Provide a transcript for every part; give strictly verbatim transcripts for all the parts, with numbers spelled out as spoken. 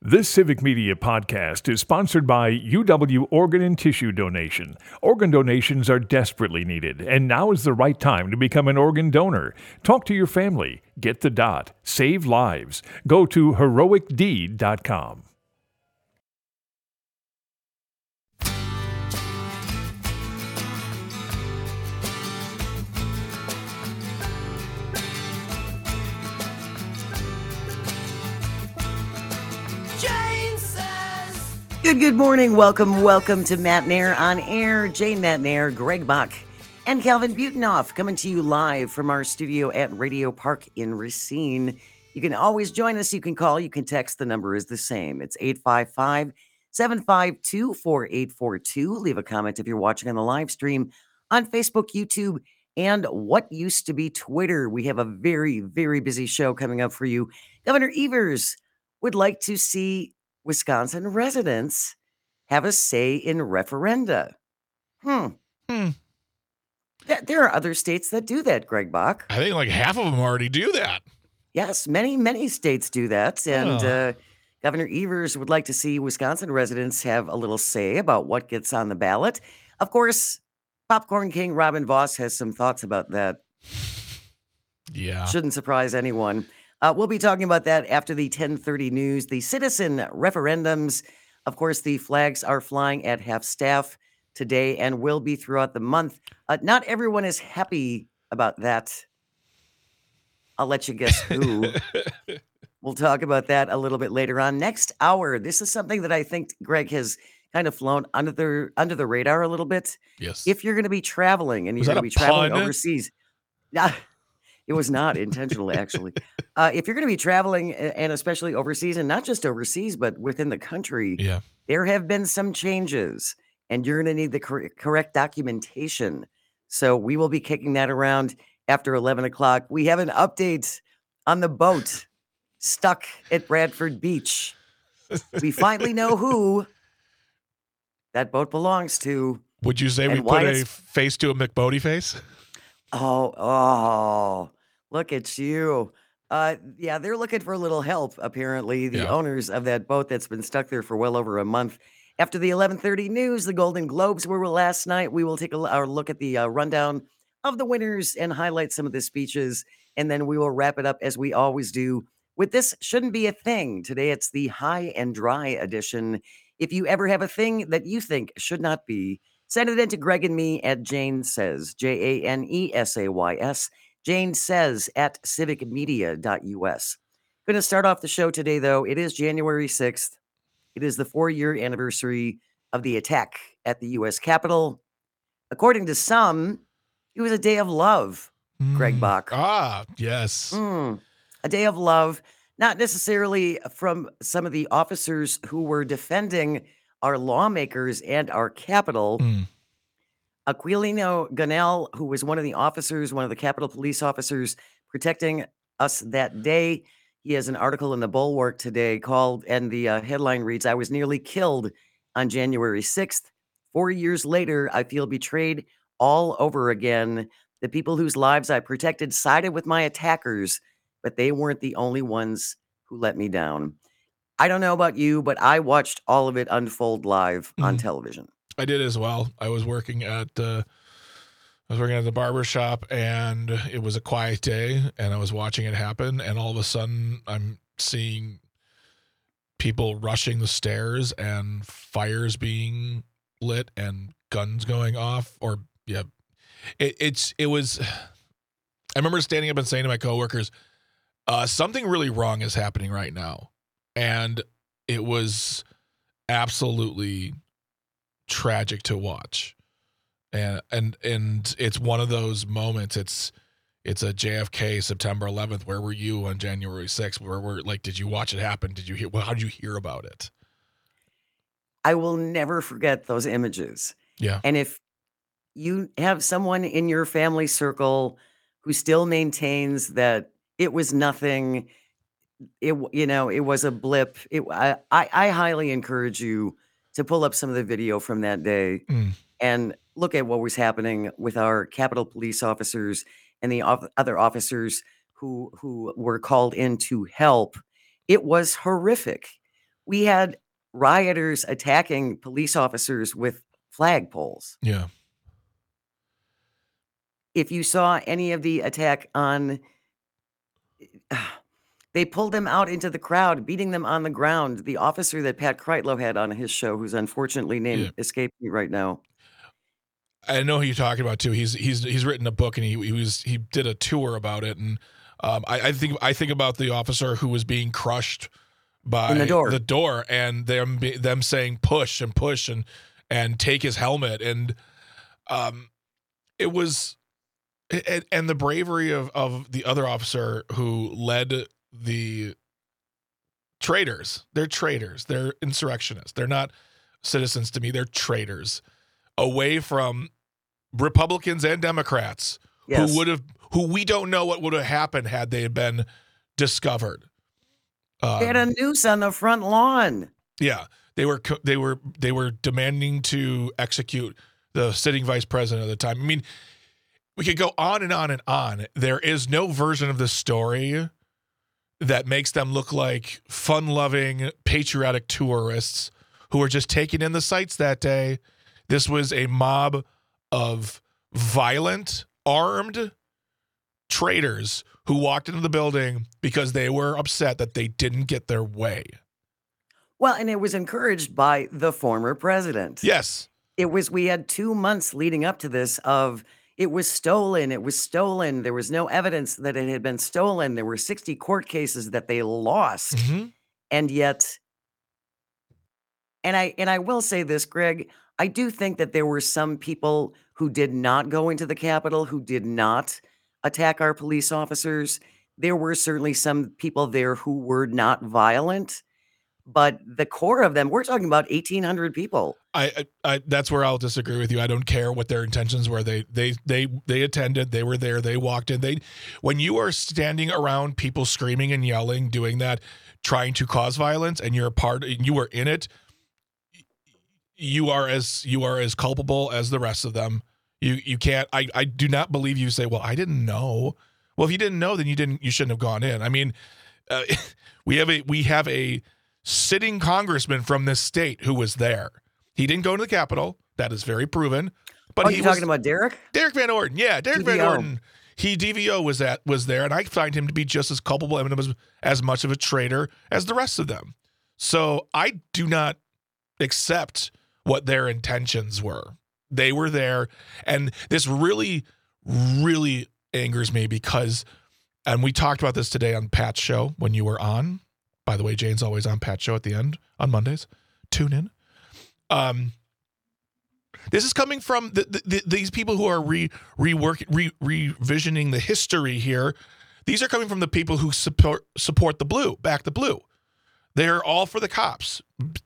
This Civic Media podcast is sponsored by U W Organ and Tissue Donation. Organ donations are desperately needed, and now is the right time to become an organ donor. Talk to your family. Get the dot. Save lives. Go to heroic deed dot com. Good, good morning. Welcome, welcome to Matt Nair on Air. Jane Matt Nair, Greg Bach, and Calvin Butenoff coming to you live from our studio at Radio Park in Racine. You can always join us. You can call, you can text. The number is the same. It's eight five five, seven five two, four eight four two. Leave a comment if you're watching on the live stream on Facebook, YouTube, and what used to be Twitter. We have a very, very busy show coming up for you. Governor Evers would like to see Wisconsin residents have a say in referenda. Hmm. Hmm. Th- There are other states that do that, Greg Bach. I think like half of them already do that. Yes, many, many states do that. And Oh. uh, Governor Evers would like to see Wisconsin residents have a little say about what gets on the ballot. Of course, Popcorn King Robin Voss has some thoughts about that. Yeah. Shouldn't surprise anyone. Uh, we'll be talking about that after the ten thirty news. The citizen referendums. Of course, the flags are flying at half staff today and will be throughout the month. Uh, not everyone is happy about that. I'll let you guess who. We'll talk about that a little bit later on. Next hour, this is something that I think Greg has kind of flown under the, under the radar a little bit. Yes. If you're going to be traveling and you're Was going that to a be traveling pun? overseas. Nah, it was not intentional, actually. Uh, if you're going to be traveling, a- and especially overseas, and not just overseas, but within the country, yeah. there have been some changes, and you're going to need the cor- correct documentation. So we will be kicking that around after eleven o'clock. We have an update on the boat stuck at Bradford Beach. We finally know who that boat belongs to. Would you say And we why put a it's- face to a McBodie face? Oh, oh, look at you. Uh, yeah, they're looking for a little help, apparently, the Yeah. owners of that boat that's been stuck there for well over a month. After the eleven thirty news, the Golden Globes were last night. We will take a l- our look at the uh, rundown of the winners and highlight some of the speeches, and then we will wrap it up as we always do with This Shouldn't Be a Thing. Today, it's the high and dry edition. If you ever have a thing that you think should not be, send it in to Greg and me at Jane Says, J A N E S A Y S, Jane Says at civic media dot U S. Going to start off the show today, though. It is January sixth. It is the four-year anniversary of the attack at the U S Capitol. According to some, it was a day of love, Greg Mm. Bach. Ah, yes. Mm, a day of love, not necessarily from some of the officers who were defending our lawmakers and our Capitol. Mm. Aquilino Gonell, who was one of the officers, one of the Capitol Police officers protecting us that day. He has an article in the Bulwark today called, and the uh, headline reads, "I was nearly killed on January sixth. Four years later, I feel betrayed all over again. The people whose lives I protected sided with my attackers, but they weren't the only ones who let me down." I don't know about you, but I watched all of it unfold live on Mhm. television. I did as well. I was working at uh, I was working at the barber shop, and it was a quiet day, and I was watching it happen, and all of a sudden I'm seeing people rushing the stairs and fires being lit and guns going off. Or yeah, it, it's it was. I remember standing up and saying to my coworkers, uh, "Something really wrong is happening right now," and it was absolutely tragic to watch. And and and it's one of those moments. It's it's a J F K September eleventh. Where were you on January sixth? Where were like, did you watch it happen? Did you hear? Well, how did you hear about it? I will never forget those images. Yeah. And if you have someone in your family circle who still maintains that it was nothing, it w- you know, it was a blip, it, I, I, I highly encourage you to pull up some of the video from that day Mm. and look at what was happening with our Capitol Police officers and the off- other officers who who were called in to help. It was horrific. We had rioters attacking police officers with flagpoles. Yeah. If you saw any of the attack on, they pulled them out into the crowd, beating them on the ground. The officer that Pat Kreitlow had on his show, whose unfortunately name Yeah. escaped me right now. I know who you're talking about too. He's he's he's written a book and he he was he did a tour about it, and um, I, I think I think about the officer who was being crushed by In the door. the door, and them be- them saying push and push and and take his helmet, and um, it was and, and the bravery of of the other officer who led the traitors. They're traitors. They're insurrectionists. They're not citizens to me. They're traitors away from Republicans and Democrats Yes. who would have, who we don't know what would have happened had they been discovered. Um, They had a noose on the front lawn. yeah, they were, co- they were, they were demanding to execute the sitting vice president at the time. I mean, we could go on and on and on. There is no version of the story that makes them look like fun-loving, patriotic tourists who were just taking in the sights that day. This was a mob of violent, armed traitors who walked into the building because they were upset that they didn't get their way. Well, and it was encouraged by the former president. Yes. It was, we had two months leading up to this of, it was stolen, it was stolen. There was no evidence that it had been stolen. There were sixty court cases that they lost. Mhm. And yet, and I and I will say this, Greg, I do think that there were some people who did not go into the Capitol, who did not attack our police officers. There were certainly some people there who were not violent, but the core of them, we're talking about eighteen hundred people. I, I, I, that's where I'll disagree with you. I don't care what their intentions were. They, they, they, they attended. They were there. They walked in. They, when you are standing around people screaming and yelling, doing that, trying to cause violence, and you're a part, and you are in it, you are as you are as culpable as the rest of them. You, you can't. I, I do not believe you say, well, I didn't know. Well, if you didn't know, then you didn't. You shouldn't have gone in. I mean, uh, we have a we have a sitting congressman from this state who was there. He didn't go to the Capitol. That is very proven. But Oh, he you was talking about Derek? Derek Van Orden. Yeah, Derek Van D V O. Orden. He D V O was at was there, and I find him to be just as culpable and as, as much of a traitor as the rest of them. So I do not accept what their intentions were. They were there, and this really, really angers me because, and we talked about this today on Pat's show when you were on. By the way, Jane's always on Pat's show at the end on Mondays. Tune in. Um, this is coming from the, the, the, these people who are re rework re revisioning the history here. These are coming from the people who support support the blue, back the blue. They're all for the cops,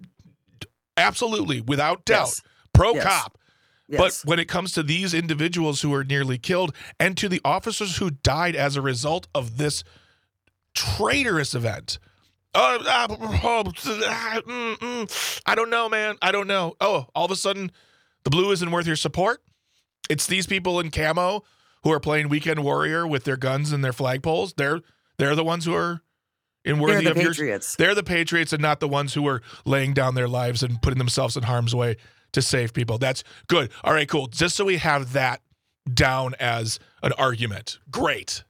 absolutely, without doubt, Yes. pro Yes. cop. Yes. But when it comes to these individuals who are nearly killed, and to the officers who died as a result of this traitorous event. Uh, uh, uh, mm, mm, I don't know, man. I don't know. Oh, all of a sudden, the blue isn't worth your support? It's these people in camo who are playing Weekend Warrior with their guns and their flagpoles. They're they're the ones who are in They're worthy the of your. Patriots. They're the Patriots and not the ones who are laying down their lives and putting themselves in harm's way to save people. That's good. All right, cool. Just so we have that down as an argument. Great.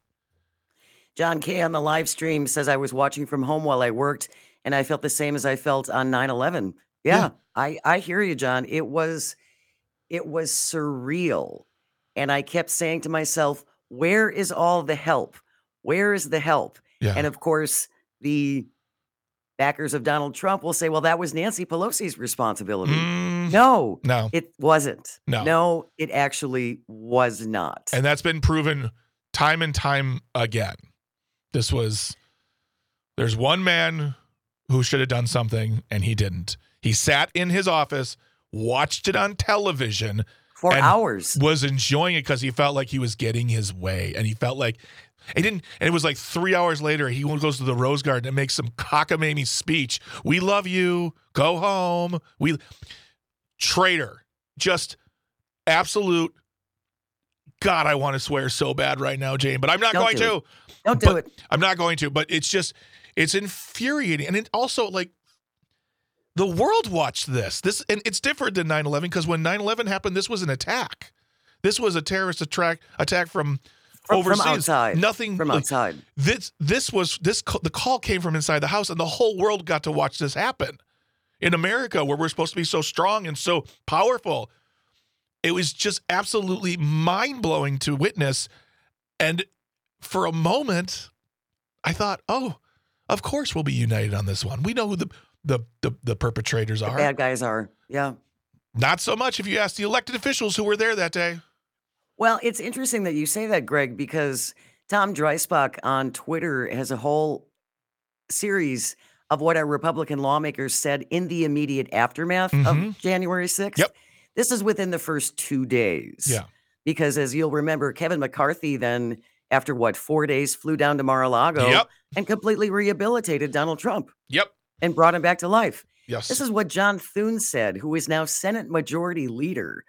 John Kay on the live stream says, I was watching from home while I worked, and I felt the same as I felt on nine eleven. Yeah, Yeah. I, I hear you, John. It was it was surreal. And I kept saying to myself, where is all the help? Where is the help? Yeah. And of course, the backers of Donald Trump will say, well, that was Nancy Pelosi's responsibility. Mm, No, no. it wasn't. No. No, it actually was not. And that's been proven time and time again. This was, there's one man who should have done something and he didn't. He sat in his office, watched it on television, For and hours. was enjoying it because he felt like he was getting his way. And he felt like, he didn't, and it was like three hours later, he goes to the Rose Garden and makes some cockamamie speech. We love you. Go home. We, traitor. Just absolute. God, I want to swear so bad right now, Jane, but I'm not Don't going do to. it. Don't do But it. I'm not going to, but it's just, it's infuriating. And it also, like, The world watched this. This and it's different than nine eleven because when nine eleven happened, this was an attack. This was a terrorist attack attack from, from overseas. From outside. Nothing from like, outside. This this was this the call came from inside the house, and the whole world got to watch this happen. In America, where we're supposed to be so strong and so powerful, it was just absolutely mind-blowing to witness. And for a moment, I thought, oh, of course we'll be united on this one. We know who the the the, the perpetrators The are. bad guys are. Yeah. Not so much if you ask the elected officials who were there that day. Well, it's interesting that you say that, Greg, because Tom Dreisbach on Twitter has a whole series of what our Republican lawmakers said in the immediate aftermath Mhm. of January sixth. Yep. This is within the first two days. Yeah. Because as you'll remember, Kevin McCarthy then, after what, four days, flew down to Mar-a-Lago Yep. and completely rehabilitated Donald Trump Yep. and brought him back to life. Yes. This is what John Thune said, who is now Senate Majority Leader,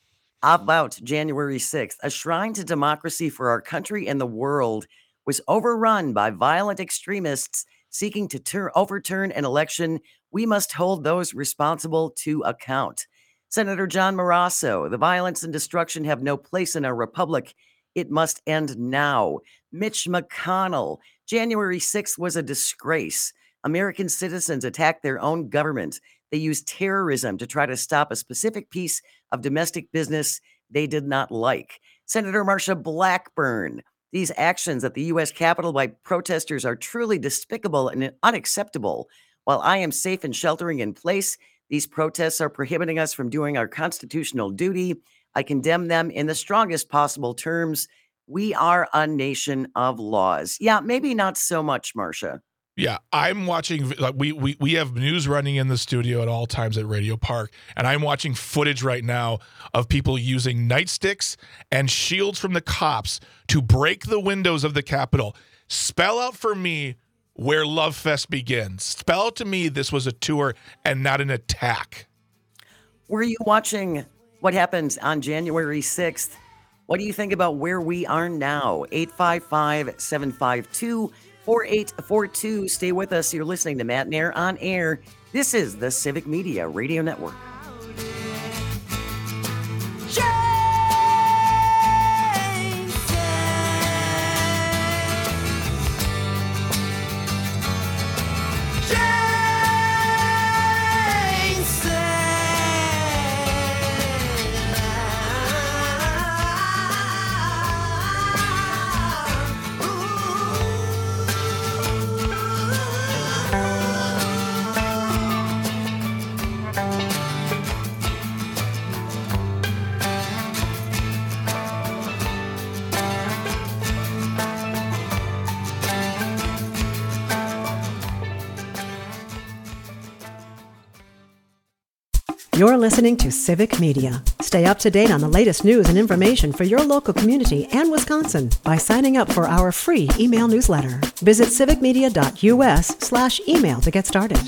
about January sixth. A shrine to democracy for our country and the world was overrun by violent extremists seeking to tur- overturn an election. We must hold those responsible to account. Senator John Marosso, the violence and destruction have no place in our republic. It must end now. Mitch McConnell, January sixth was a disgrace. American citizens attacked their own government. They used terrorism to try to stop a specific piece of domestic business they did not like. Senator Marsha Blackburn, these actions at the U S Capitol by protesters are truly despicable and unacceptable. While I am safe and sheltering in place, these protests are prohibiting us from doing our constitutional duty. I condemn them in the strongest possible terms. We are a nation of laws. Yeah, maybe not so much, Marsha. Yeah, I'm watching. Like we we we have news running in the studio at all times at Radio Park, and I'm watching footage right now of people using nightsticks and shields from the cops to break the windows of the Capitol. Spell out for me where Love Fest begins. Spell out to me this was a tour and not an attack. Were you watching what happened on January sixth? What do you think about where we are now? eight five five, seven five two, four eight four two. Stay with us. You're listening to Matt Nair on Air. This is the Civic Media Radio Network. You're listening to Civic Media. Stay up to date on the latest news and information for your local community and Wisconsin by signing up for our free email newsletter. Visit civicmedia.us slash email to get started.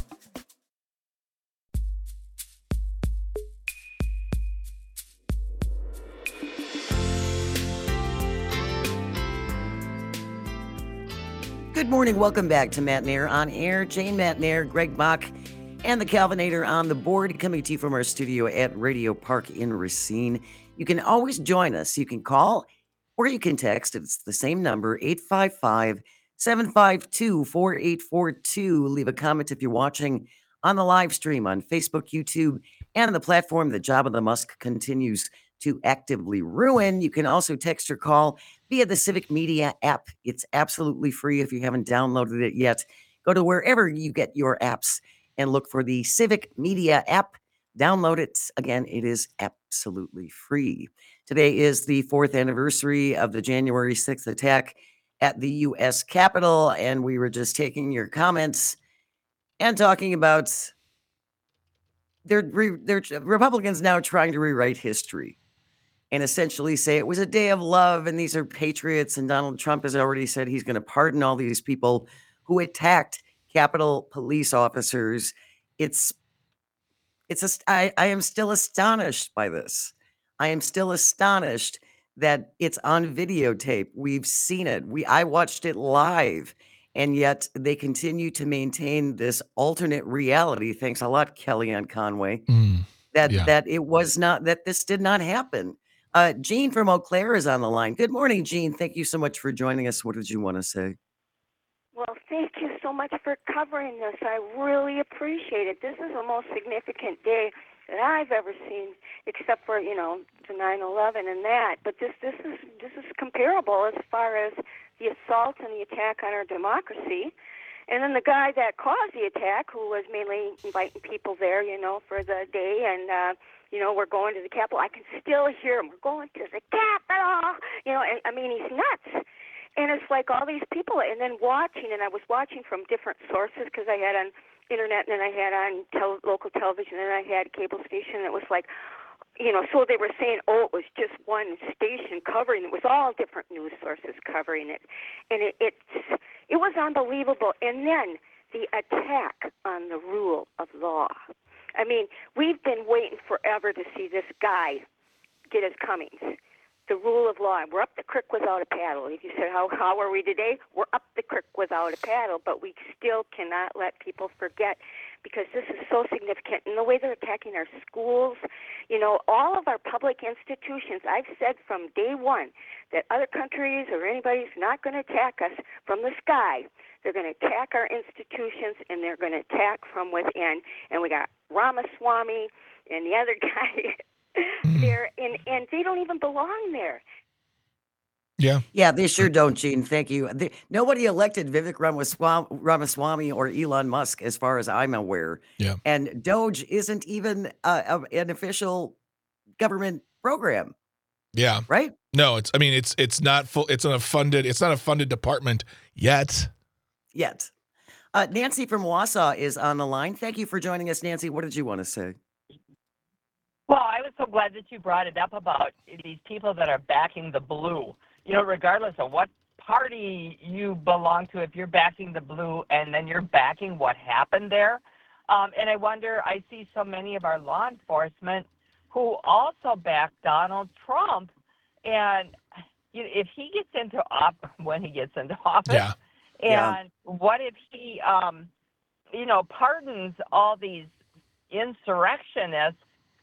Good morning. Welcome back to Matt Nair on Air. Jane Matt Nair, Greg Bach, and the Calvinator on the board, coming to you from our studio at Radio Park in Racine. You can always join us. You can call or you can text. It's the same number, eight five five, seven five two, four eight four two. Leave a comment if you're watching on the live stream on Facebook, YouTube, and the platform that Jabba the Musk continues to actively ruin. You can also text or call via the Civic Media app. It's absolutely free if you haven't downloaded it yet. Go to wherever you get your apps and look for the Civic Media app. Download it. Again, it is absolutely free. Today is the fourth anniversary of the January sixth attack at the U S Capitol, and we were just taking your comments and talking about they're, re- they're Republicans now trying to rewrite history and essentially say it was a day of love and these are patriots, and Donald Trump has already said he's going to pardon all these people who attacked Capitol police officers. It's, it's, a, I, I am still astonished by this. I am still astonished that it's on videotape. We've seen it. We, I watched it live, And yet they continue to maintain this alternate reality. Thanks a lot, Kellyanne Conway, Mm, that yeah. that it was not, that this did not happen. Uh, Jean from Eau Claire is on the line. Good morning, Jean. Thank you so much for joining us. What did you want to say? Well, thank you so much for covering this. I really appreciate it. This is the most significant day that I've ever seen, except for, you know, the nine eleven and that. But this this is this is comparable as far as the assault and the attack on our democracy. And then the guy that caused the attack, who was mainly inviting people there, you know, for the day, and uh, you know, we're going to the Capitol. I can still hear him. We're going to the Capitol. You know, and I mean, he's nuts. And it's like all these people, and then watching, and I was watching from different sources because I had on internet, and then I had on tel- local television, and I had cable station. And it was like, you know, so they were saying, oh, it was just one station covering it. It was all different news sources covering it. And it, it, it was unbelievable. And then the attack on the rule of law. I mean, we've been waiting forever to see this guy get his comings. The rule of law. We're up the creek without a paddle. If you said, how, how are we today? We're up the creek without a paddle, but we still cannot let people forget, because this is so significant. And the way they're attacking our schools, you know, all of our public institutions, I've said from day one that other countries or anybody's not going to attack us from the sky. They're going to attack our institutions, and they're going to attack from within. And we got Ramaswamy and the other guy there, and, and they don't even belong there. Yeah. Yeah, they sure don't, Gene. Thank you. They, nobody elected Vivek Ramaswamy, Ramaswamy or Elon Musk, as far as I'm aware. Yeah. And Doge isn't even uh, an official government program. Yeah. Right? No, it's, I mean, it's, it's not full, it's a funded, it's not a funded department yet. Yet. Uh, Nancy from Wausau is on the line. Thank you for joining us, Nancy. What did you want to say? Well, I was so glad that you brought it up about these people that are backing the blue. You know, regardless of what party you belong to, if you're backing the blue and then you're backing what happened there. Um, and I wonder, I see so many of our law enforcement who also back Donald Trump. And you know, if he gets into office, when he gets into office, Yeah. and Yeah. what if he, um, you know, pardons all these insurrectionists?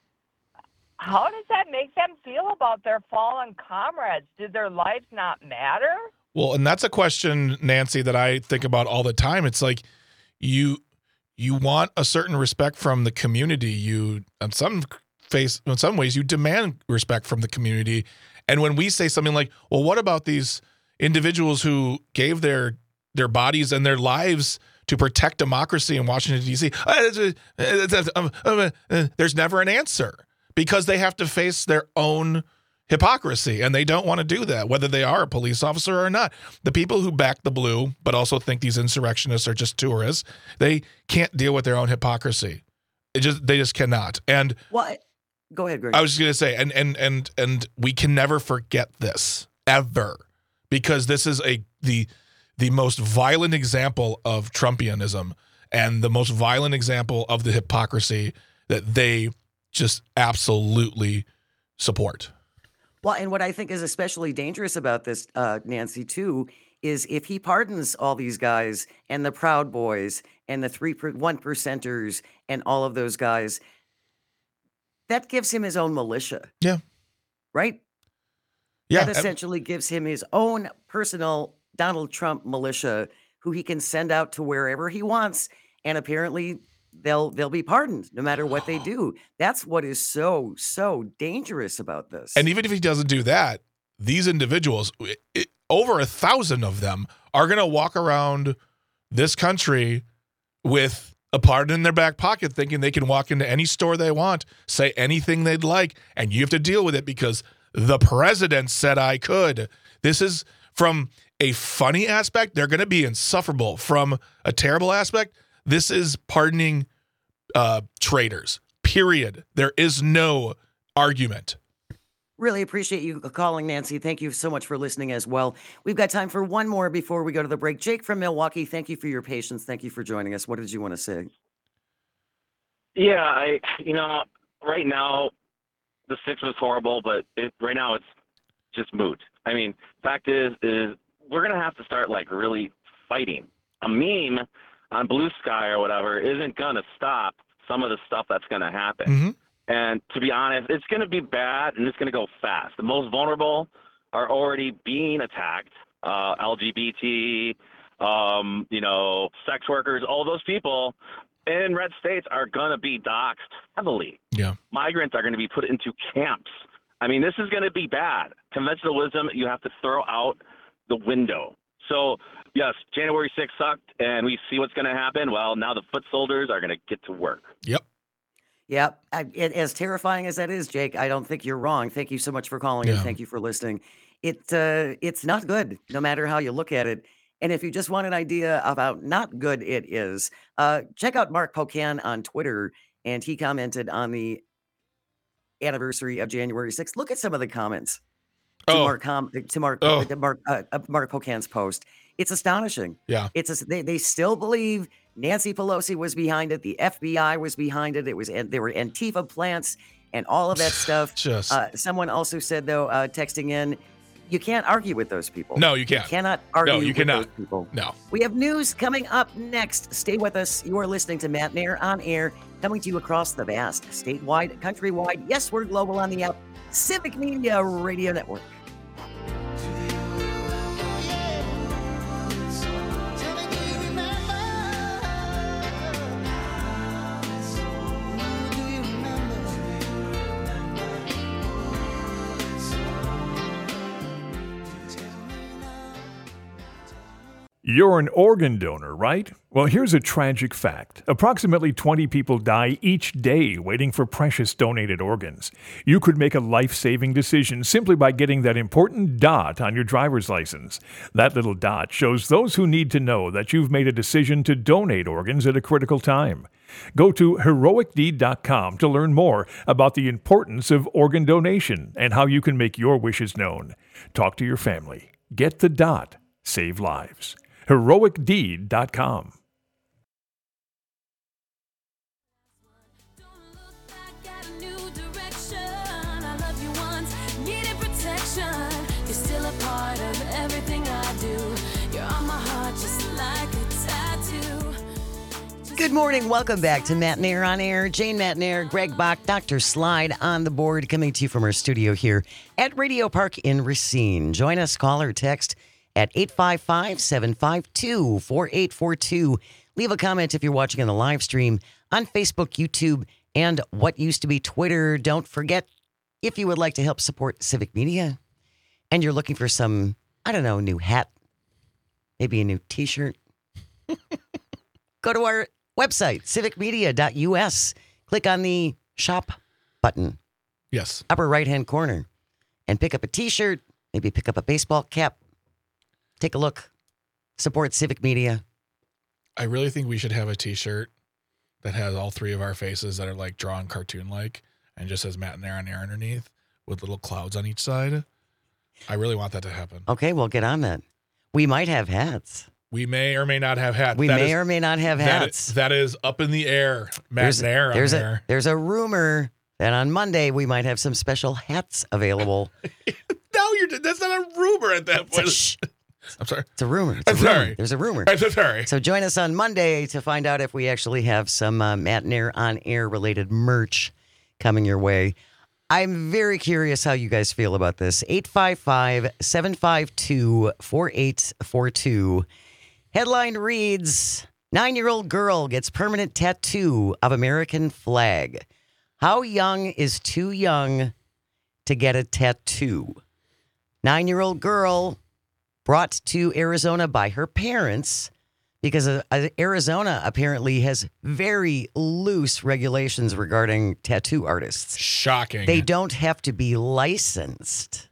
How does that make them feel about their fallen comrades? Did their lives not matter? Well, and that's a question, Nancy, that I think about all the time. It's like you you want a certain respect from the community. You, in some face, in some ways, you demand respect from the community. And when we say something like, "Well, what about these individuals who gave their their bodies and their lives to protect democracy in Washington, D C" There's never an answer, because they have to face their own hypocrisy, and they don't want to do that, whether they are a police officer or not. The people who back the blue but also think these insurrectionists are just tourists, they can't deal with their own hypocrisy. It just they just cannot. And What? Go ahead, Greg. I was just going to say, and and and and we can never forget this ever, because this is a the the most violent example of Trumpianism and the most violent example of the hypocrisy that they just absolutely support. Well, and what I think is especially dangerous about this, uh, Nancy, too, is if he pardons all these guys and the Proud Boys and the three per, one percenters and all of those guys, that gives him his own militia. Yeah. Right? Yeah. That essentially gives him his own personal Donald Trump militia, who he can send out to wherever he wants, and apparently they'll they'll be pardoned no matter what they do. That's what is so so dangerous about this. And even if he doesn't do that, these individuals, it, it, over a thousand of them, are going to walk around this country with a pardon in their back pocket, thinking they can walk into any store they want, say anything they'd like, and you have to deal with it because the president said I could. This is, from a funny aspect, they're going to be insufferable. From a terrible aspect, this is pardoning uh, traitors, period. There is no argument. Really appreciate you calling, Nancy. Thank you so much for listening as well. We've got time for one more before we go to the break. Jake from Milwaukee, thank you for your patience. Thank you for joining us. What did you want to say? Yeah, I, you know, right now, the six was horrible, but it, right now it's just moot. I mean, fact is, is we're going to have to start, like, really fighting a meme on Blue Sky or whatever isn't going to stop some of the stuff that's going to happen. Mm-hmm. And to be honest, it's going to be bad and it's going to go fast. The most vulnerable are already being attacked. Uh, L G B T, um, you know, sex workers, all those people in red states are going to be doxxed heavily. Yeah. Migrants are going to be put into camps. I mean, this is going to be bad. Conventional wisdom, you have to throw out the window. So, yes, January sixth sucked, and we see what's going to happen. Well, now the foot soldiers are going to get to work. Yep. Yeah, I, it, as terrifying as that is, Jake, I don't think you're wrong. Thank you so much for calling and Yeah. thank you for listening. It uh, it's not good, no matter how you look at it. And if you just want an idea of how not good it is, uh, check out Mark Pocan on Twitter, and he commented on the anniversary of January sixth. Look at some of the comments to Oh. Mark com- to Mark Oh. to Mark uh, uh, Mark Pocan's post. It's astonishing. Yeah. It's a, they they still believe Nancy Pelosi was behind it. The F B I was behind it. It was and there were Antifa plants and all of that stuff. Just Uh, someone also said though, uh, texting in, you can't argue with those people. no, you can't. cannot argue you with cannot. those people. No. We have news coming up next. Stay with us. You are listening to Matt Nair on air, coming to you across the vast, statewide, countrywide. Yes, we're global on the app. Civic Media Radio Network. You're an organ donor, right? Well, here's a tragic fact. Approximately twenty people die each day waiting for precious donated organs. You could make a life-saving decision simply by getting that important dot on your driver's license. That little dot shows those who need to know that you've made a decision to donate organs at a critical time. Go to heroic deed dot com to learn more about the importance of organ donation and how you can make your wishes known. Talk to your family. Get the dot. Save lives. heroic deed dot com. Good morning. Welcome back to Matt Nair on air. Jane Matt Nair, Greg Bach, Doctor Slide on the board, coming to you from our studio here at Radio Park in Racine. Join us, call or text at eight five five, seven five two, four eight four two. Leave a comment if you're watching on the live stream on Facebook, YouTube, and what used to be Twitter. Don't forget, if you would like to help support Civic Media and you're looking for some, I don't know, new hat, maybe a new t-shirt, go to our website, civic media dot U S. Click on the shop button, Yes. upper right-hand corner, and pick up a t-shirt, maybe pick up a baseball cap. Take a look. Support Civic Media. I really think we should have a t-shirt that has all three of our faces that are like drawn cartoon-like and just says Matt and Nair on air underneath with little clouds on each side. I really want that to happen. Okay, we'll get on that. We might have hats. We may or may not have hats. We That may is- or may not have that hats. is- that is up in the air. Matt there's and Nair on there's a, air. there's a rumor that on Monday we might have some special hats available. No, you're that's not a rumor at that It's a, point. shh, I'm sorry. it's a rumor. It's I'm a rumor. sorry. There's a rumor. I'm so sorry. So join us on Monday to find out if we actually have some uh, Matt Nair on air related merch coming your way. I'm very curious how you guys feel about this. eight five five, seven five two, four eight four two. Headline reads, nine-year-old girl gets permanent tattoo of American flag. How young is too young to get a tattoo? Nine-year-old girl brought to Arizona by her parents because uh, uh, Arizona apparently has very loose regulations regarding tattoo artists. Shocking. They don't have to be licensed.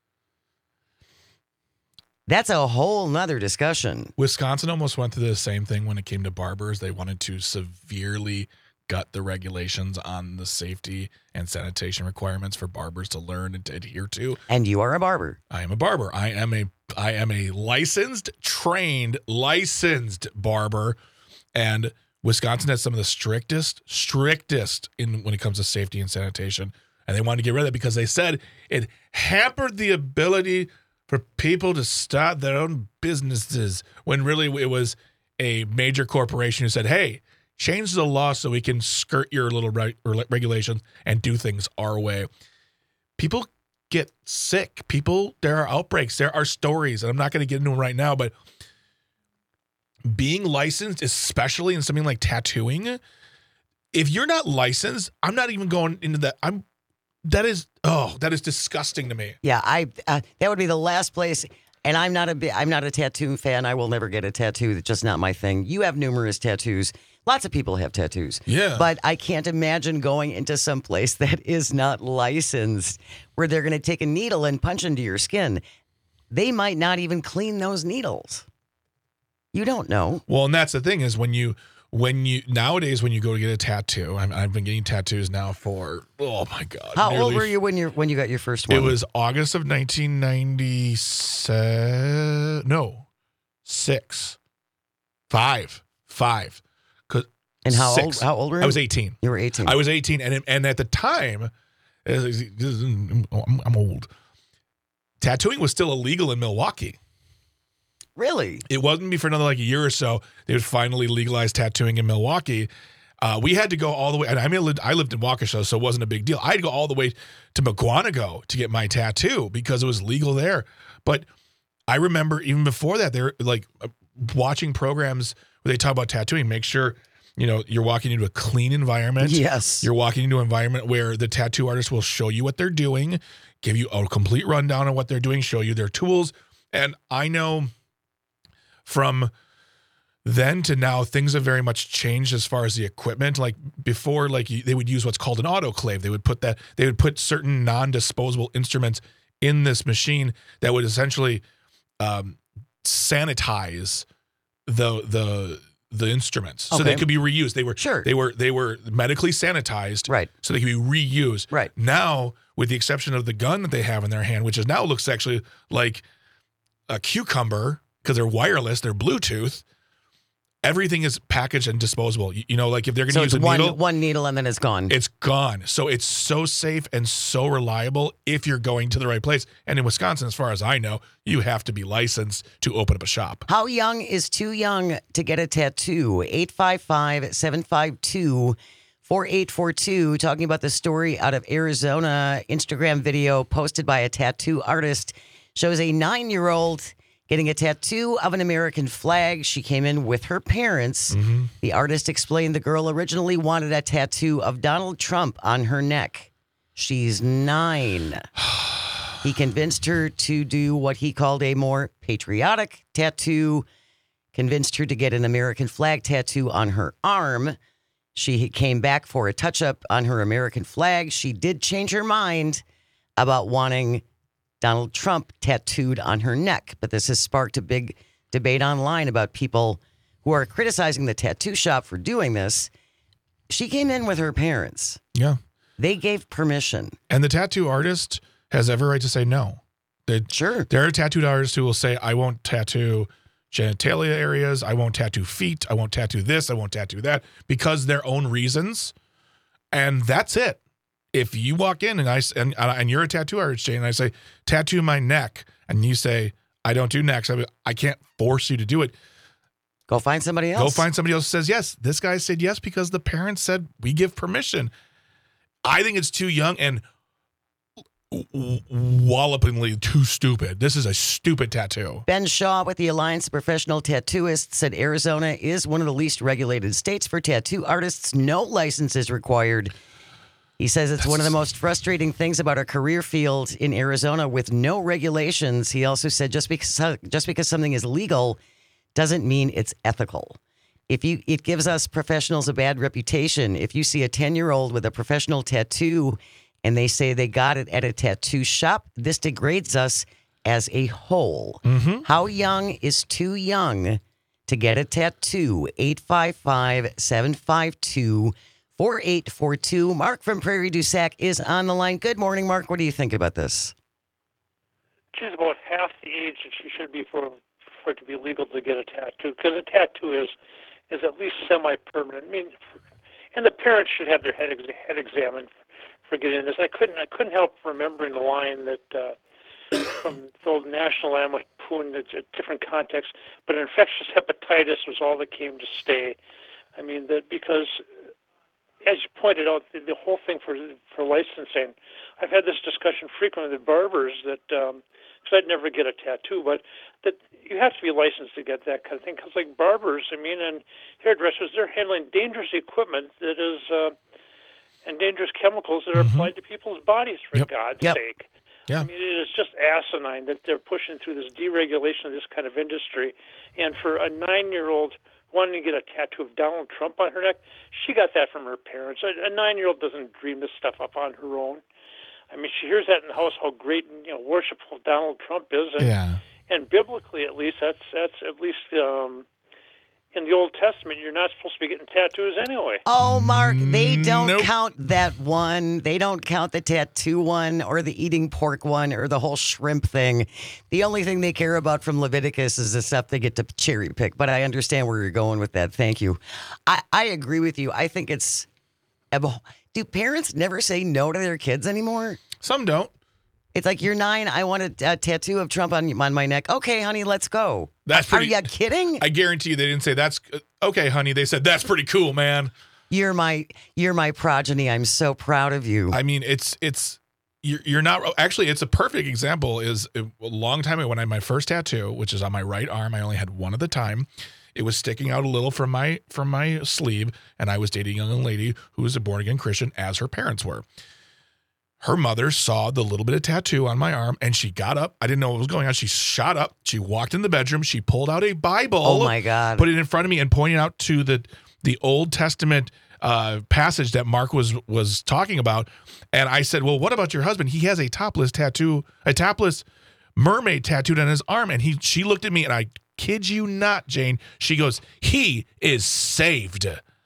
That's a whole nother discussion. Wisconsin almost went through the same thing when it came to barbers. They wanted to severely gut the regulations on the safety and sanitation requirements for barbers to learn and to adhere to. And you are a barber. I am a barber. I am a I am a licensed, trained, licensed barber, and Wisconsin has some of the strictest, strictest in when it comes to safety and sanitation. And they wanted to get rid of it because they said it hampered the ability for people to start their own businesses when really it was a major corporation who said, hey, change the law so we can skirt your little reg- regulations and do things our way. People get sick. People, there are outbreaks. There are stories, and I'm not going to get into them right now, but being licensed, especially in something like tattooing, if you're not licensed, I'm not even going into that. I'm, that is, oh, that is disgusting to me. Yeah, I uh, that would be the last place. And I'm not a bi- I'm not a tattoo fan. I will never get a tattoo. That's just not my thing. You have numerous tattoos. Lots of people have tattoos. Yeah. But I can't imagine going into some place that is not licensed, where they're going to take a needle and punch into your skin. They might not even clean those needles. You don't know. Well, and that's the thing is when you, when you, nowadays when you go to get a tattoo, I'm, I've been getting tattoos now for, oh my God. How nearly old were you when you when you got your first one? It was August of nineteen ninety-seven. No, six, five, five. Cause and how six. old? How old were you? I was eighteen. You were eighteen. I was eighteen, and and at the time, I'm, I'm old. Tattooing was still illegal in Milwaukee. Really? It wasn't be for another like a year or so they would finally legalize tattooing in Milwaukee. Uh, we had to go all the way, and I mean, I lived, I lived in Waukesha, so it wasn't a big deal. I had to go all the way to McGuanago to get my tattoo because it was legal there. But I remember even before that, they're like uh, watching programs where they talk about tattooing. Make sure you know you're walking into a clean environment. Yes. You're walking into an environment where the tattoo artist will show you what they're doing, give you a complete rundown on what they're doing, show you their tools. And I know from then to now, things have very much changed as far as the equipment. Like before, like they would use what's called an autoclave. They would put that, they would put certain non-disposable instruments in this machine that would essentially um, sanitize the the the instruments so Okay. they could be reused. They were Sure. they were they were medically sanitized, Right. so they could be reused. Right. Now, with the exception of the gun that they have in their hand, which is now looks actually like a cucumber. Because they're wireless, they're Bluetooth. Everything is packaged and disposable. You, you know, like if they're going to So use it's a one needle, one needle and then it's gone. it's gone. So it's so safe and so reliable if you're going to the right place. And in Wisconsin, as far as I know, you have to be licensed to open up a shop. How young is too young to get a tattoo? eight five five, seven five two, four eight four two. Talking about the story out of Arizona. Instagram video posted by a tattoo artist shows a nine-year-old getting a tattoo of an American flag. She came in with her parents. Mm-hmm. The artist explained the girl originally wanted a tattoo of Donald Trump on her neck. She's nine. He convinced her to do what he called a more patriotic tattoo, convinced her to get an American flag tattoo on her arm. She came back for a touch-up on her American flag. She did change her mind about wanting Donald Trump tattooed on her neck. But this has sparked a big debate online about people who are criticizing the tattoo shop for doing this. She came in with her parents. Yeah. They gave permission. And the tattoo artist has every right to say no. They, Sure. There are tattooed artists who will say, I won't tattoo genitalia areas. I won't tattoo feet. I won't tattoo this. I won't tattoo that because their own reasons. And that's it. If you walk in and I and, and you're a tattoo artist, Jane, and I say, tattoo my neck, and you say, I don't do necks, I, I can't force you to do it. Go find somebody else. Go find somebody else who says yes. This guy said yes because the parents said we give permission. I think it's too young and wallopingly too stupid. This is a stupid tattoo. Ben Shaw with the Alliance of Professional Tattooists said Arizona is one of the least regulated states for tattoo artists. No license is required. He says it's one of the most frustrating things about our career field in Arizona with no regulations. He also said just because just because something is legal doesn't mean it's ethical. If you, it gives us professionals a bad reputation. If you see a ten-year-old with a professional tattoo and they say they got it at a tattoo shop, this degrades us as a whole. Mm-hmm. How young is too young to get a tattoo? eight five five, seven five two, four eight four two. Mark from Prairie du Sac is on the line. Good morning, Mark. What do you think about this? She's about half the age that she should be for for it to be legal to get a tattoo, because a tattoo is is at least semi-permanent. I mean, and the parents should have their head ex- head examined for getting this. I couldn't I couldn't help remembering the line that uh, from the old national anthem, poo in a, a different context, but infectious hepatitis was all that came to stay. I mean, that because, as you pointed out, the, the whole thing for for licensing, I've had this discussion frequently with barbers that, because um, I'd never get a tattoo, but that you have to be licensed to get that kind of thing. Because like barbers, I mean, and hairdressers, they're handling dangerous equipment that is, uh, and dangerous chemicals that are Mhm. applied to people's bodies, for Yep. God's Yep. sake. Yeah. I mean, it is just asinine that they're pushing through this deregulation of this kind of industry. And for a nine-year-old wanting to get a tattoo of Donald Trump on her neck, she got that from her parents. A, a nine-year-old doesn't dream this stuff up on her own. I mean, she hears that in the house, how great and, you know, worshipful Donald Trump is. And, Yeah. and biblically, at least, that's that's at least um, in the Old Testament, you're not supposed to be getting tattoos anyway. Oh, Mark, they don't Nope. count that one. They don't count the tattoo one or the eating pork one or the whole shrimp thing. The only thing they care about from Leviticus is the stuff they get to cherry pick. But I understand where you're going with that. Thank you. I, I agree with you. I think it's... Do parents never say no to their kids anymore? Some don't. It's like, you're nine, I want a, a tattoo of Trump on, on my neck. Okay, honey, let's go. That's pretty. Are you kidding? I guarantee you they didn't say that's okay, honey. They said that's pretty cool, man. You're my you're my progeny. I'm so proud of you. I mean, it's it's you're, you're not actually. It's a perfect example. Is a long time ago when I had my first tattoo, which is on my right arm. I only had one at the time. It was sticking out a little from my from my sleeve, and I was dating a young lady who was a born again Christian, as her parents were. Her mother saw the little bit of tattoo on my arm, and she got up. I didn't know what was going on. She shot up. She walked in the bedroom. She pulled out a Bible. Oh, my God. Put it in front of me and pointed out to the the Old Testament uh, passage that Mark was was talking about. And I said, well, what about your husband? He has a topless tattoo, a topless mermaid tattooed on his arm. And he she looked at me, and I kid you not, Jane, she goes, he is saved.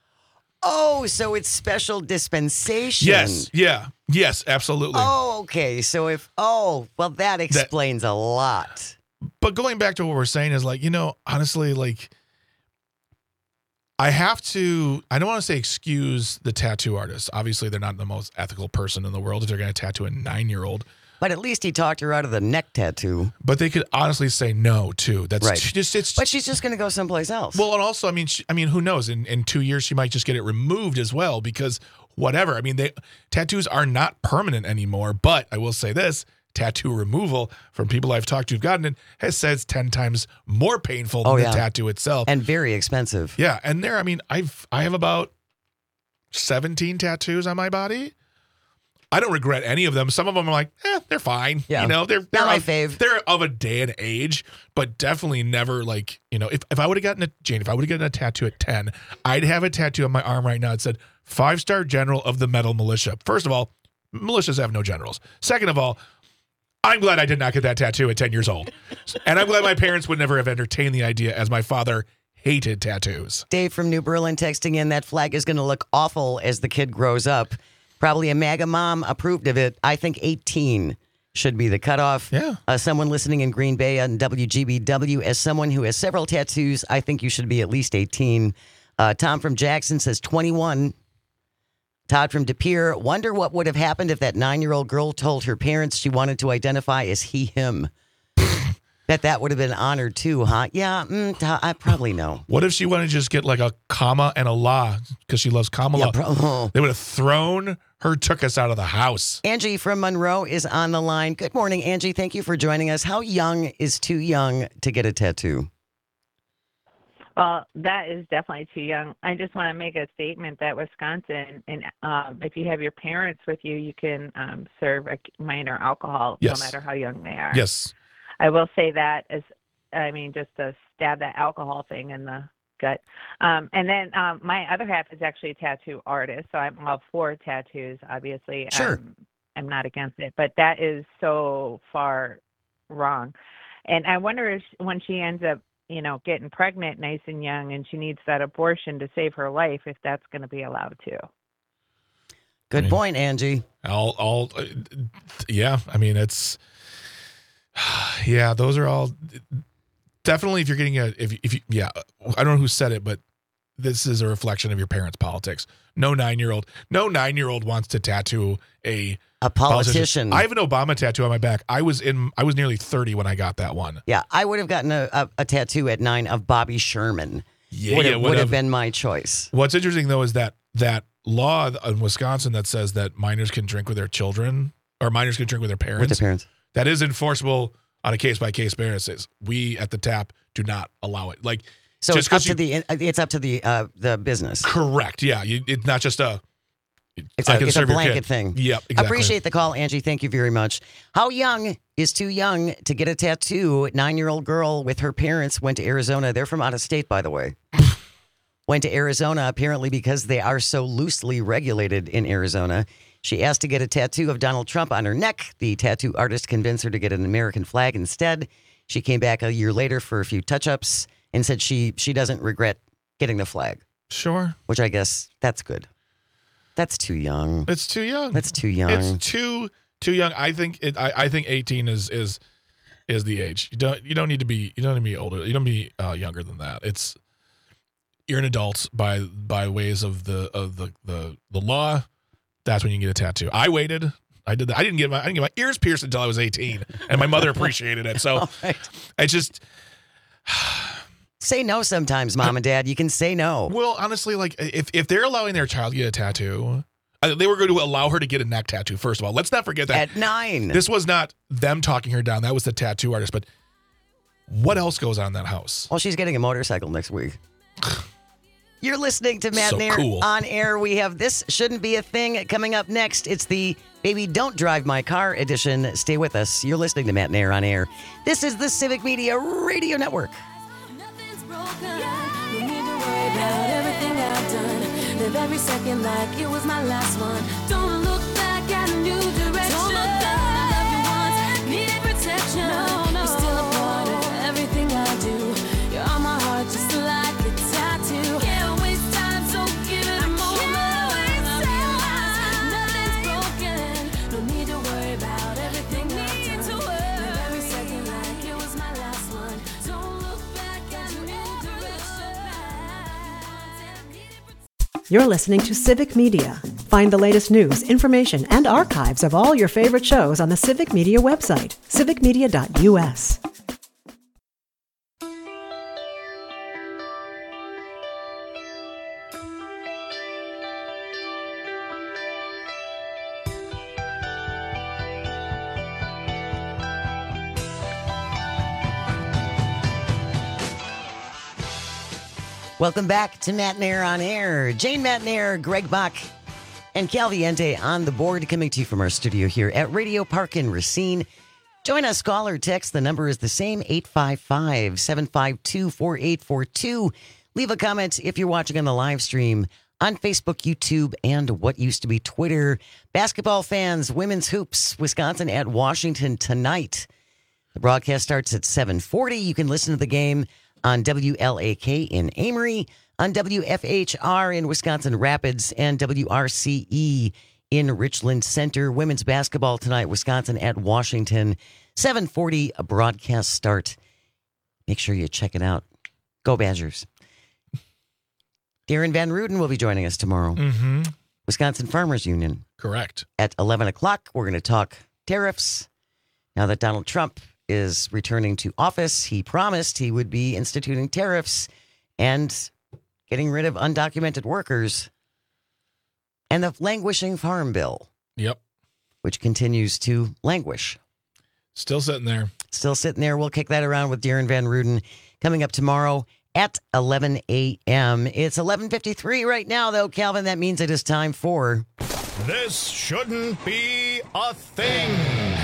Oh, so it's special dispensation. Yes. Yeah. Yes, absolutely. Oh, okay. So if, oh, well, that explains a lot. But going back to what we're saying is like, you know, honestly, like, I have to, I don't want to say excuse the tattoo artists. Obviously, they're not the most ethical person in the world if they're going to tattoo a nine-year-old. But at least he talked her out of the neck tattoo. But they could honestly say no, too. That's Right. just, it's, But she's just going to go someplace else. well, and also, I mean, she, I mean, who knows? In, in two years, she might just get it removed as well because whatever. I mean, they tattoos are not permanent anymore. But I will say this, tattoo removal from people I've talked to who've gotten it has said it's ten times more painful than Oh, the yeah. tattoo itself. and very expensive. Yeah, and there, I mean, I've I have about seventeen tattoos on my body. I don't regret any of them. Some of them are like, eh, they're fine. Yeah. You know, they're they're Not my of, fave. They're of a day and age, but definitely never like, you know, if, if I would have gotten a Jane, if I would have gotten a tattoo at ten, I'd have a tattoo on my arm right now that said five star general of the metal militia. First of all, militias have no generals. Second of all, I'm glad I did not get that tattoo at ten years old. And I'm glad my parents would never have entertained the idea, as my father hated tattoos. Dave from New Berlin texting in, that flag is going to look awful as the kid grows up. Probably a MAGA mom approved of it. I think eighteen should be the cutoff. Yeah. Uh, someone listening in Green Bay on W G B W, as someone who has several tattoos, I think you should be at least eighteen. Uh, Tom from Jackson says twenty-one. Todd from De Pere, wonder what would have happened if that nine-year-old girl told her parents she wanted to identify as he, him. Bet that would have been honored too, huh? Yeah, mm, Todd, I probably know. What if she wanted to just get like a comma and a la because she loves Kamala? Yeah, bro. They would have thrown her, took us out of the house. Angie from Monroe is on the line. Good morning, Angie. Thank you for joining us. How young is too young to get a tattoo? Well, that is definitely too young. I just want to make a statement that Wisconsin, and um, if you have your parents with you, you can um, serve a minor alcohol Yes. no matter how young they are. Yes. I will say that as, I mean, just to stab that alcohol thing in the gut. Um, and then um, my other half is actually a tattoo artist, so I'm all for tattoos, obviously. Sure. Um, I'm not against it, but that is so far wrong. And I wonder if when she ends up, you know, getting pregnant nice and young and she needs that abortion to save her life, if that's going to be allowed too. Good I mean, point, Angie. All, all, uh, yeah. I mean, it's, yeah, those are all definitely if you're getting a, if, if you, yeah, I don't know who said it, but this is a reflection of your parents' politics. No nine-year-old, no nine-year-old wants to tattoo a A politician. I have an Obama tattoo on my back. I was in. I was nearly thirty when I got that one. Yeah, I would have gotten a, a, a tattoo at nine of Bobby Sherman. Yeah, would yeah, have, would would have have. been my choice. What's interesting though is that that law in Wisconsin that says that minors can drink with their children or minors can drink with their parents. With the parents. That is enforceable on a case by case basis. We at the tap do not allow it. Like So just it's up 'cause to the it's up to the uh, the business. correct. Yeah, you, it's not just a. It's I a, can it's a serve your blanket kid. thing. Yep, exactly. Appreciate the call, Angie. Thank you very much. How young is too young to get a tattoo? Nine-year-old girl with her parents went to Arizona. They're from out of state, by the way. Went to Arizona apparently because they are so loosely regulated in Arizona. She asked to get a tattoo of Donald Trump on her neck. The tattoo artist convinced her to get an American flag instead. She came back a year later for a few touch-ups and said she she doesn't regret getting the flag, Sure, which I guess that's good. That's too young. it's too young. That's too young. It's too too young. I think it. I, I think eighteen is is is the age. You don't you don't need to be you don't need to be older. You don't be uh, younger than that. It's you're an adult by by ways of the of the the, the law. That's when you can get a tattoo. I waited. I did that. I didn't get my I didn't get my ears pierced until I was eighteen, and my mother appreciated it. So All right. I just Say no sometimes, Mom and Dad. You can say no. well, honestly, like if if they're allowing their child to get a tattoo, uh, they were going to allow her to get a neck tattoo. First of all, let's not forget that At nine. this was not them talking her down. That was the tattoo artist. But what else goes on in that house? Well, she's getting a motorcycle next week. You're listening to Matt So Nair cool. on air. We have This Shouldn't Be a Thing coming up next. It's the Baby Don't Drive My Car edition. Stay with us. You're listening to Matt Nair on air. This is the Civic Media Radio Network. Nothing's broken. No need to worry about everything I've done. Live every second like it was my last one. Don't look back at a new direction. Don't look back. I loved you once. Needed protection. No, no. You're still a part of everything I do. You're on my heart just like a tattoo. Can't waste time, so give it a moment. Nothing's broken. No need to worry about everything I've done. Live every second like it was my last one. Don't look back at a new direction. You're listening to Civic Media. Find the latest news, information, and archives of all your favorite shows on the Civic Media website, civic media dot u s. Welcome back to Matt Nair on air. Jane Matt Nair, Greg Bach, and Calviente on the board, coming to you from our studio here at Radio Park in Racine. Join us, call or text. The number is the same, eight five five, seven five two, four eight four two. Leave a comment if you're watching on the live stream on Facebook, YouTube, and what used to be Twitter. Basketball fans, women's hoops, Wisconsin at Washington tonight. The broadcast starts at seven forty. You can listen to the game on W L A K in Amory, on W F H R in Wisconsin Rapids, and W R C E in Richland Center. Women's basketball tonight, Wisconsin at Washington. seven forty, a broadcast start. Make sure you check it out. Go Badgers. Darren Van Ruden will be joining us tomorrow. Mm-hmm. Wisconsin Farmers Union. Correct. At eleven o'clock, we're going to talk tariffs. Now that Donald Trump is returning to office, he promised he would be instituting tariffs and getting rid of undocumented workers, and the languishing farm bill. Yep. Which continues to languish. Still sitting there. Still sitting there. We'll kick that around with Darren Van Ruden coming up tomorrow at eleven a.m. It's eleven fifty-three right now, though, Calvin. That means it is time for... This shouldn't be a thing.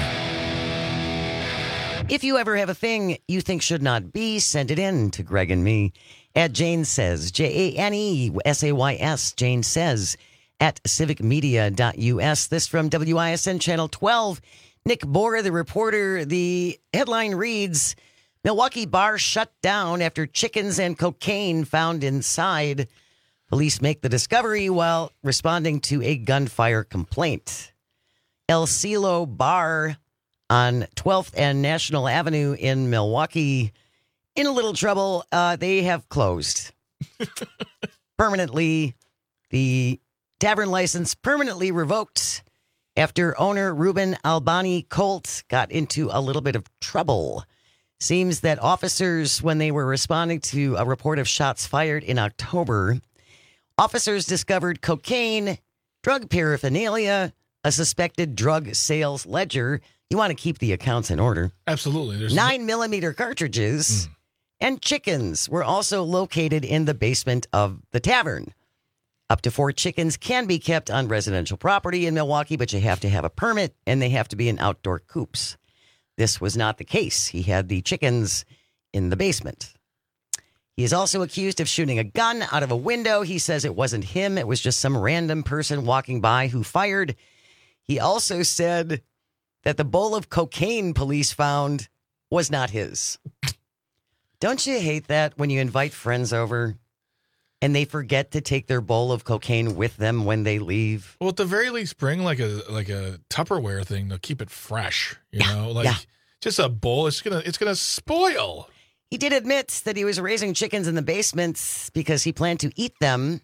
If you ever have a thing you think should not be, send it in to Greg and me at Jane Says, J A N E S A Y S, Jane Says, at civic media dot u s. This from W I S N Channel twelve. Nick Bohr, the reporter. The headline reads, Milwaukee bar shut down after chickens and cocaine found inside. Police make the discovery while responding to a gunfire complaint. El Cielo Bar on twelfth and National Avenue in Milwaukee in a little trouble. Uh, they have closed. permanently, the tavern license permanently revoked after owner Ruben Albani Colt got into a little bit of trouble. Seems that officers, when they were responding to a report of shots fired in October, officers discovered cocaine, drug paraphernalia, a suspected drug sales ledger. You want to keep the accounts in order. Absolutely. There's Nine millimeter cartridges Mm. and chickens were also located in the basement of the tavern. Up to four chickens can be kept on residential property in Milwaukee, but you have to have a permit and they have to be in outdoor coops. This was not the case. He had the chickens in the basement. He is also accused of shooting a gun out of a window. He says it wasn't him. It was just some random person walking by who fired. He also said that the bowl of cocaine police found was not his. Don't you hate that when you invite friends over and they forget to take their bowl of cocaine with them when they leave? Well, at the very least, bring like a like a Tupperware thing to keep it fresh. You Yeah, know, like yeah. just a bowl. It's gonna it's gonna spoil. He did admit that he was raising chickens in the basement because he planned to eat them.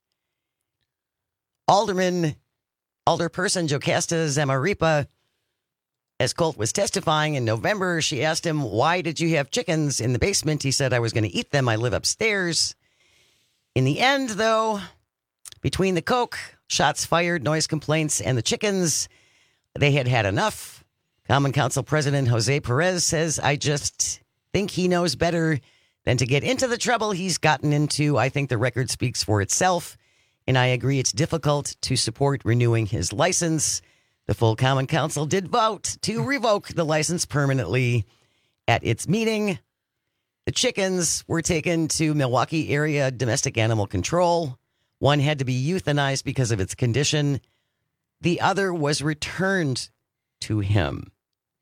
Alderman, Alderperson Jocasta Zamaripa, as Colt was testifying in November, she asked him, "Why did you have chickens in the basement?" He said, "I was going to eat them. I live upstairs." In the end, though, between the coke, shots fired, noise complaints, and the chickens, they had had enough. Common Council President Jose Perez says, "I just think he knows better than to get into the trouble he's gotten into. I think the record speaks for itself, and I agree it's difficult to support renewing his license." The full Common Council did vote to revoke the license permanently at its meeting. The chickens were taken to Milwaukee area domestic animal control. One had to be euthanized because of its condition. The other was returned to him.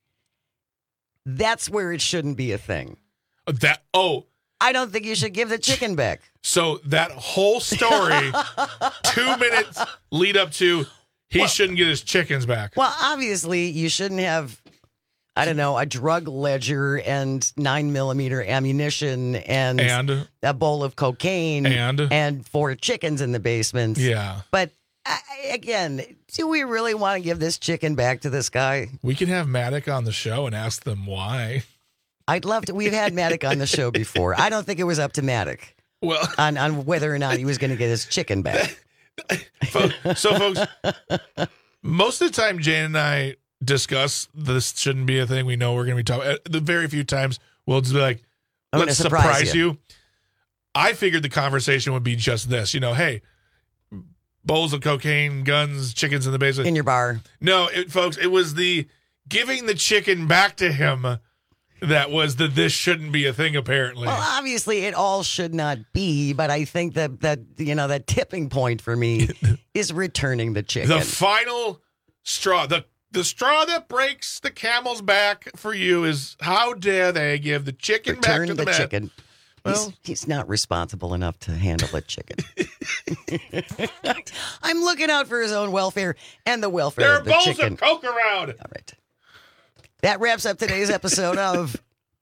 That's where it shouldn't be a thing. That oh, I don't think you should give the chicken back. so that whole story, two minutes lead up to he Well- shouldn't get his chickens back. Well, obviously, you shouldn't have, I don't know, a drug ledger and nine millimeter ammunition and, And a bowl of cocaine and and four chickens in the basement. yeah, But I, again, do we really want to give this chicken back to this guy? we can have Maddock on the show and ask them why. I'd love to. We've had Maddock on the show before. I don't think it was up to Maddock Well, on, on whether or not he was going to get his chicken back. fo- so folks, most of the time Jane and I discuss this shouldn't be a thing. We know we're going to be talking. The very few times we'll just be like, I'm let's gonna surprise surprise you. I figured the conversation would be just this. You know, hey, bowls of cocaine, guns, chickens in the basement. In your bar. No, it, folks, it was the giving the chicken back to him that was the this shouldn't be a thing, apparently. Well, obviously, it all should not be, but I think that, that you know, that tipping point for me is returning the chicken. The final straw, the the straw that breaks the camel's back for you is how dare they give the chicken Return back to the, the, man. chicken. Well- he's, he's not responsible enough to handle a chicken. I'm looking out for his own welfare and the welfare There are of the bowls chicken. of Coke around. All right. That wraps up today's episode of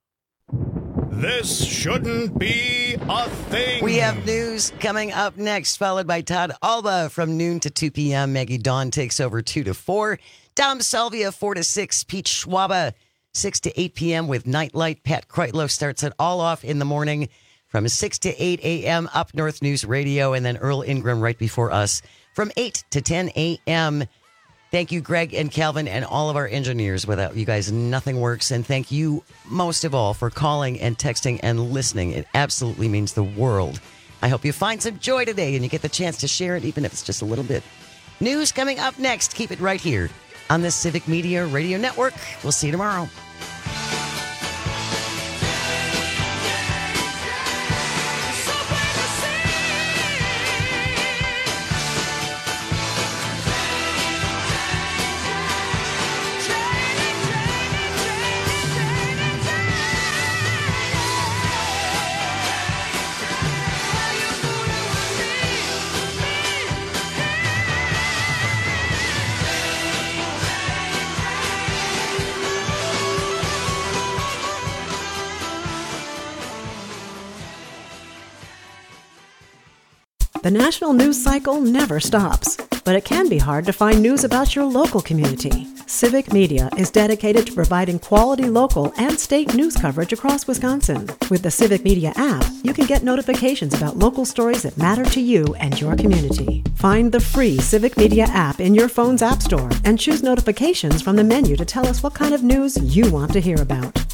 This shouldn't be a thing. We Have News coming up next, followed by Todd Alba from noon to two p.m. Maggie Dawn takes over two to four. Dom Salvia, four to six. Pete Schwaba, six to eight p.m. with Nightlight. Pat Kreitlow starts it all off in the morning from six to eight a.m. Up North News Radio. And then Earl Ingram right before us from eight to ten a.m. Thank you, Greg and Calvin, and all of our engineers. Without you guys, nothing works. And thank you most of all for calling and texting and listening. It absolutely means the world. I hope you find some joy today and you get the chance to share it, even if it's just a little bit. News coming up next. Keep it right here on the Civic Media Radio Network. We'll see you tomorrow. The national news cycle never stops, but it can be hard to find news about your local community. Civic Media is dedicated to providing quality local and state news coverage across Wisconsin. With the Civic Media app, you can get notifications about local stories that matter to you and your community. Find the free Civic Media app in your phone's app store and choose notifications from the menu to tell us what kind of news you want to hear about.